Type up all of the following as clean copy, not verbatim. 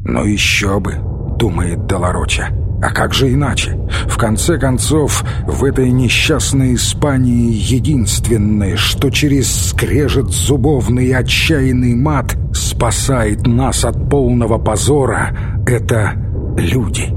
«Ну еще бы», — думает де ла Роча. «А как же иначе? В конце концов, в этой несчастной Испании единственное, что через скрежет зубовный и отчаянный мат спасает нас от полного позора, это люди».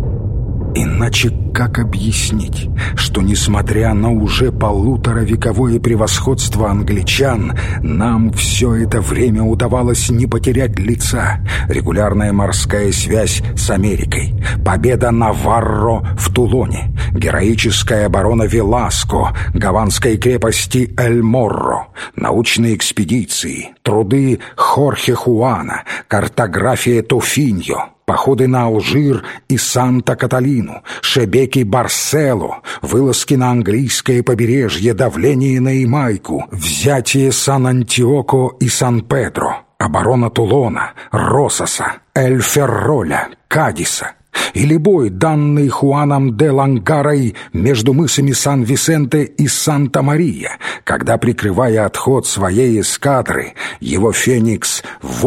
Иначе как объяснить, что, несмотря на уже полуторавековое превосходство англичан, нам все это время удавалось не потерять лица? Регулярная морская связь с Америкой, победа Наварро в Тулоне, героическая оборона Веласко, гаванской крепости Эль-Морро, научные экспедиции, труды Хорхе Хуана, картография Тофиньо, походы на Алжир и Санта-Каталину, Шебеки Барсело, вылазки на английское побережье, давление на Ямайку, взятие Сан-Антиоко и Сан-Педро, оборона Тулона, Рососа, Эль-Ферроля, Кадиса, или бой, данный Хуаном де Лангарой между мысами Сан-Висенте и Санта-Мария, когда, прикрывая отход своей эскадры, его «Феникс»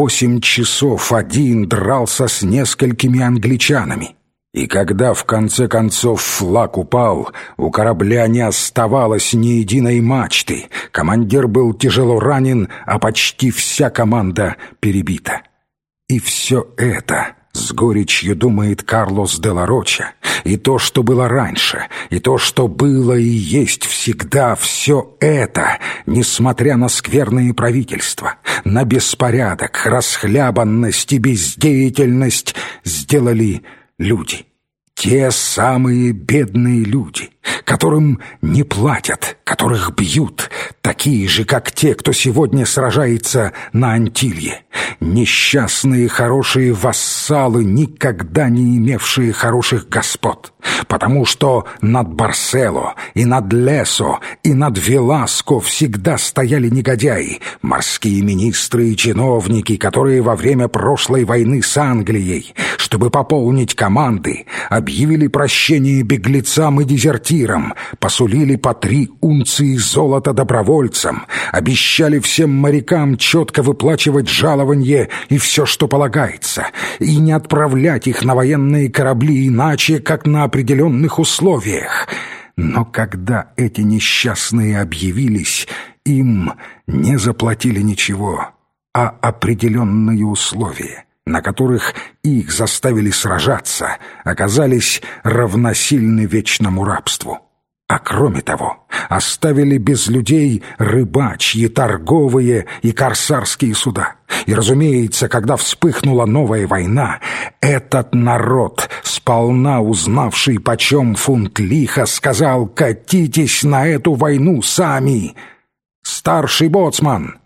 8 часов один дрался с несколькими англичанами. И когда, в конце концов, флаг упал, у корабля не оставалось ни единой мачты, командир был тяжело ранен, а почти вся команда перебита. И все это, с горечью думает Карлос де ла Роча, и то, что было раньше, и то, что было и есть всегда, все это, несмотря на скверные правительства, на беспорядок, расхлябанность и бездеятельность, сделали люди. Те самые бедные люди, которым не платят, которых бьют, такие же, как те, кто сегодня сражается на Антилье. Несчастные хорошие вассалы, никогда не имевшие хороших господ, потому что над Барсело и над Лесо и над Веласко всегда стояли негодяи, морские министры и чиновники, которые во время прошлой войны с Англией, чтобы пополнить команды, объявили прощение беглецам и дезертирам, посулили по 3 унции золота добровольцам, обещали всем морякам четко выплачивать жалование и все, что полагается, и не отправлять их на военные корабли иначе, как на определенных условиях. Но когда эти несчастные объявились, им не заплатили ничего, а определенные условия, на которых их заставили сражаться, оказались равносильны вечному рабству. А кроме того, оставили без людей рыбачьи, торговые и корсарские суда. И, разумеется, когда вспыхнула новая война, этот народ, сполна узнавший, почем фунт лиха, сказал: «Катитесь на эту войну сами!» Старший боцман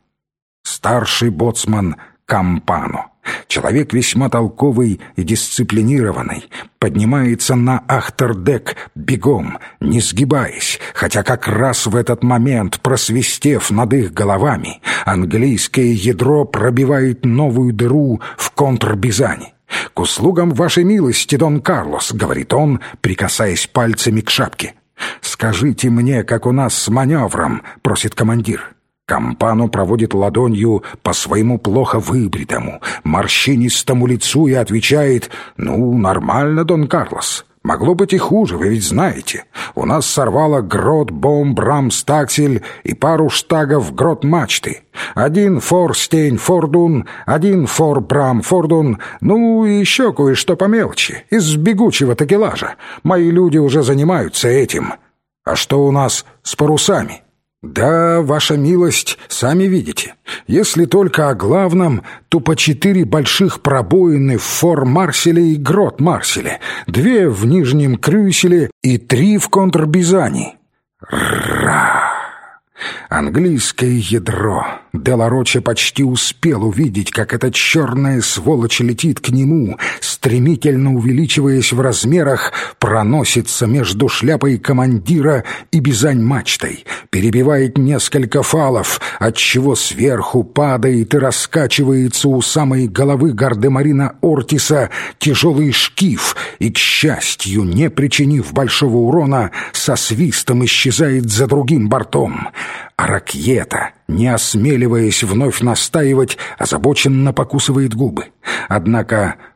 Кампано, человек весьма толковый и дисциплинированный, поднимается на ахтердек бегом, не сгибаясь, хотя как раз в этот момент, просвистев над их головами, английское ядро пробивает новую дыру в контрбизани. «К услугам вашей милости, Дон Карлос», — говорит он, прикасаясь пальцами к шапке. «Скажите мне, как у нас с маневром», — просит командир. Кампано проводит ладонью по своему плохо выбритому, морщинистому лицу и отвечает: «Ну, нормально, Дон Карлос. Могло быть и хуже, вы ведь знаете. У нас сорвало грот, бомб, рамстаксель и пару штагов грот-мачты. 1 фор стень фордун, 1 фор брам фордун, ну и еще кое-что по мелочи, из бегучего такелажа. Мои люди уже занимаются этим. А что у нас с парусами?» «Да, ваша милость, сами видите. Если только о главном, то по 4 больших пробоины в фор-марселе и грот-марселе, 2 в нижнем крюселе и 3 в контрбизани». Ра! Английское ядро. Де ла Роча почти успел увидеть, как эта черная сволочь летит к нему, стремительно увеличиваясь в размерах, проносится между шляпой командира и бизань-мачтой, перебивает несколько фалов, отчего сверху падает и раскачивается у самой головы гардемарина Ортиса тяжелый шкив и, к счастью, не причинив большого урона, со свистом исчезает за другим бортом. А Ракьета, не осмеливаясь вновь настаивать, озабоченно покусывает губы. Однако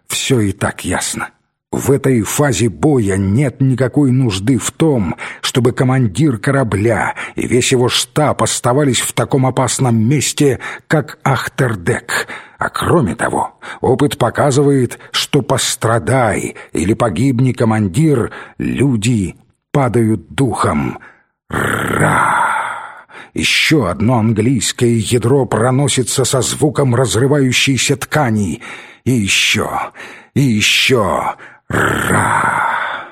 все и так ясно. В этой фазе боя нет никакой нужды в том, чтобы командир корабля и весь его штаб оставались в таком опасном месте, как Ахтердек. А кроме того, опыт показывает, что пострадай или погибни командир, люди падают духом. Ра! Еще одно английское ядро проносится со звуком разрывающейся ткани. И еще, и еще. Ра!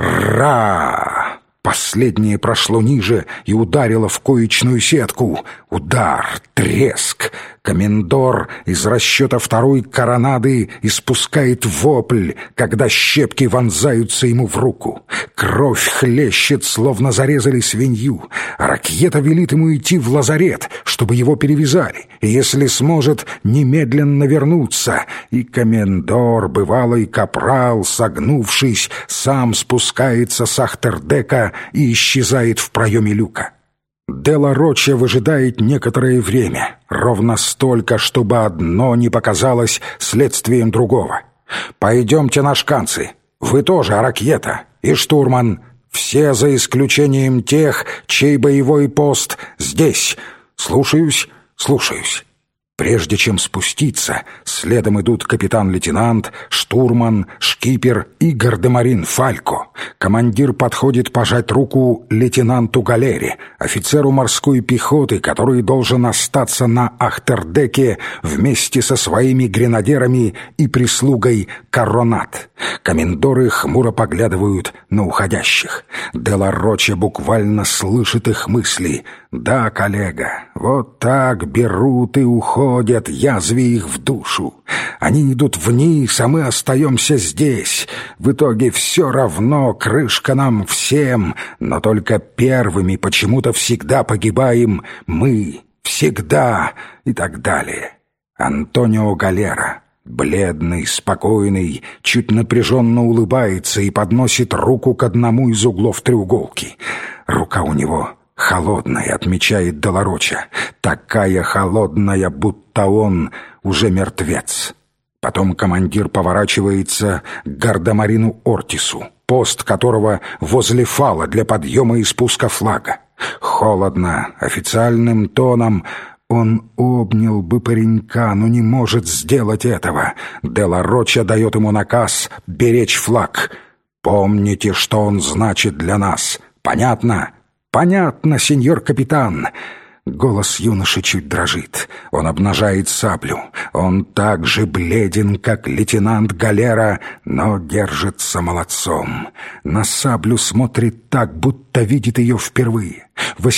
Ра! Последнее прошло ниже и ударило в коечную сетку. Удар, треск. Комендор из расчета второй коронады испускает вопль, когда щепки вонзаются ему в руку. Кровь хлещет, словно зарезали свинью. Ракьета велит ему идти в лазарет, чтобы его перевязали, и, если сможет, немедленно вернуться. И комендор, бывалый капрал, согнувшись, сам спускается с Ахтердека и исчезает в проеме люка. Делла Роча выжидает некоторое время, ровно столько, чтобы одно не показалось следствием другого. «Пойдемте на шканцы. Вы тоже, Аракьета, и штурман. Все за исключением тех, чей боевой пост здесь. Слушаюсь, слушаюсь». Прежде чем спуститься, следом идут капитан-лейтенант, штурман, шкипер и гардемарин Фалько. Командир подходит пожать руку лейтенанту Галере, офицеру морской пехоты, который должен остаться на Ахтердеке вместе со своими гренадерами и прислугой Коронат. Комендоры хмуро поглядывают на уходящих. Делла Роча буквально слышит их мысли. «Да, коллега, вот так берут и уходят, язви их в душу. Они идут вниз, а мы остаемся здесь. В итоге все равно, крышка нам всем, но только первыми почему-то всегда погибаем мы, всегда» и так далее. Антонио Галера, бледный, спокойный, чуть напряженно улыбается и подносит руку к одному из углов треуголки. Рука у него холодная, отмечает Делла Роча, такая холодная, будто он уже мертвец. Потом командир поворачивается к гардемарину Ортису, пост которого возле фала для подъема и спуска флага. Холодно, официальным тоном: он обнял бы паренька, но не может сделать этого. Делла Роча дает ему наказ беречь флаг. «Помните, что он значит для нас. Понятно?» «Понятно, сеньор капитан». Голос юноши чуть дрожит. Он обнажает саблю. Он так же бледен, как лейтенант Галера, но держится молодцом. На саблю смотрит так, будто видит ее впервые.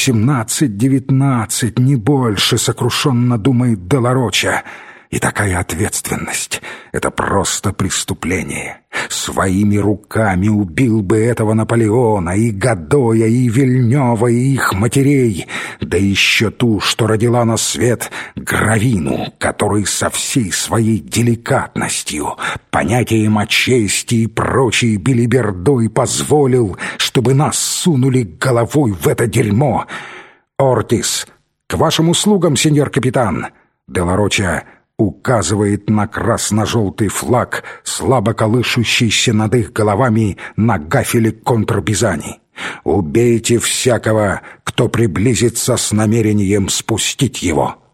18-19, не больше, сокрушенно думает Делла Роча. И такая ответственность — это просто преступление. Своими руками убил бы этого Наполеона, и Годоя, и Вильнёва, и их матерей, да еще ту, что родила на свет Гравину, который со всей своей деликатностью, понятием о чести и прочей белибердой позволил, чтобы нас сунули головой в это дерьмо. «Ортис, к вашим услугам, сеньор капитан!» Делла Роча указывает на красно-желтый флаг, слабо колышущийся над их головами на гафеле контрбизани. «Убейте всякого, кто приблизится с намерением спустить его».